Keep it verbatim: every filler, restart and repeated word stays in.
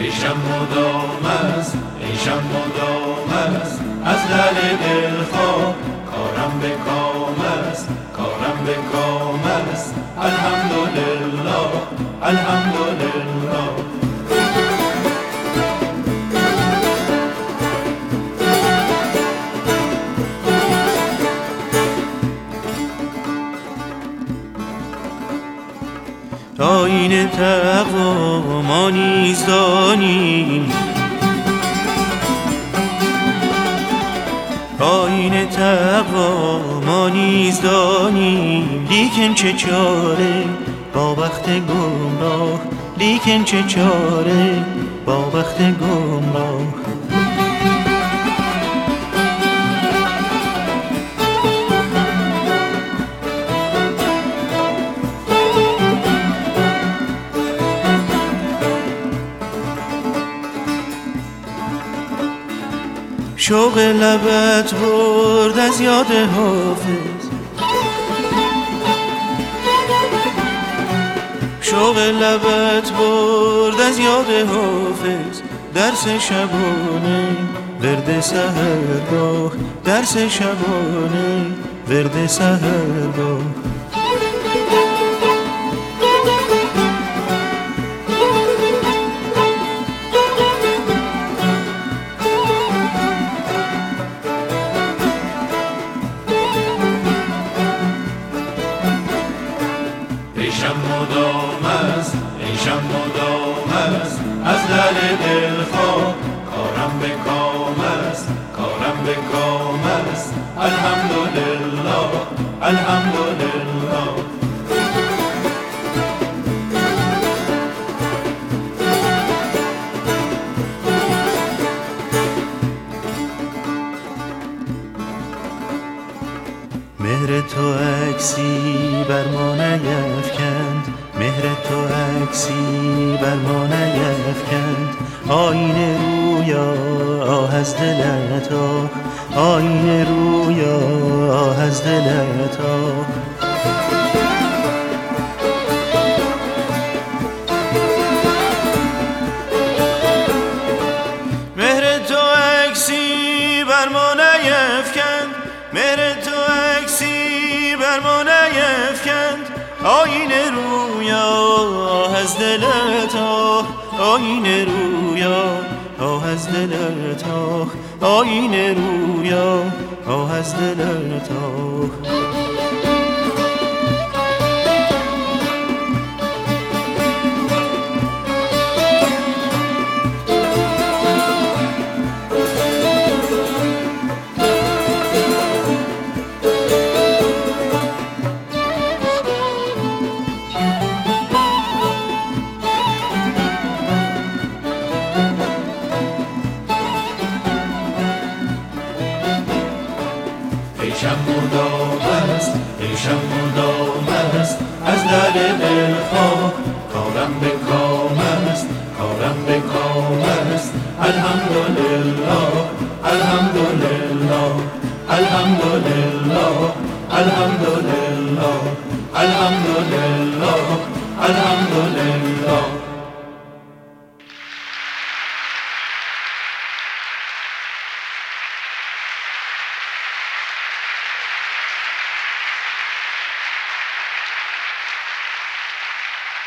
عیشم مدام است، عیشم مدام است، از لعل دلخواه کارم به کام است، کارم به کام است. الحمدلله، الحمدلله. آیین تقوا ما نیز دانیم، آیین تقوا ما نیز دانیم، لیکن چه چاره با وقت گمراه، لیکن چه چاره با وقت گمراه. شوق لبت برد از یاد حافظ، شوق لبت برد از یاد حافظ، درس شبانه ورد سحرگاه، درس شبانه ورد سحرگاه. عیشم مدام است، عیشم مدام است، از لعل دلخواه کارم به کام است، کارم به کام است. الحمدلله، الحمدلله. مهر تو عکسی بر ما نیفکند، مهر تو عکسی بر ما نیفکند، آینه رویا آه از دلت آه، آینه رویا آه از دلت آه. مهر تو عکسی بر ما نیفکند، مهر تو عکسی بر ما نیفکند، آینه رویا آه از دلت آه، آینه رویا آه از دلت آه، آینه رویا آه از دلت آه. عیشم مدام است، عیشم مدام است، از لعل دلخواه کارم به کام است، کارم به کام است. الحمدلله، الحمدلله، الحمدلله، الحمدلله، الحمدلله، الحمدلله.